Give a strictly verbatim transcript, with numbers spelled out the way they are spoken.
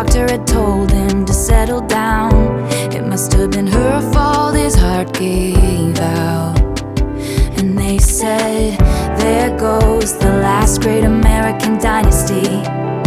doctor had told him to settle down. It must have been her fault his heart gave out. And they said, there goes the last great American dynasty.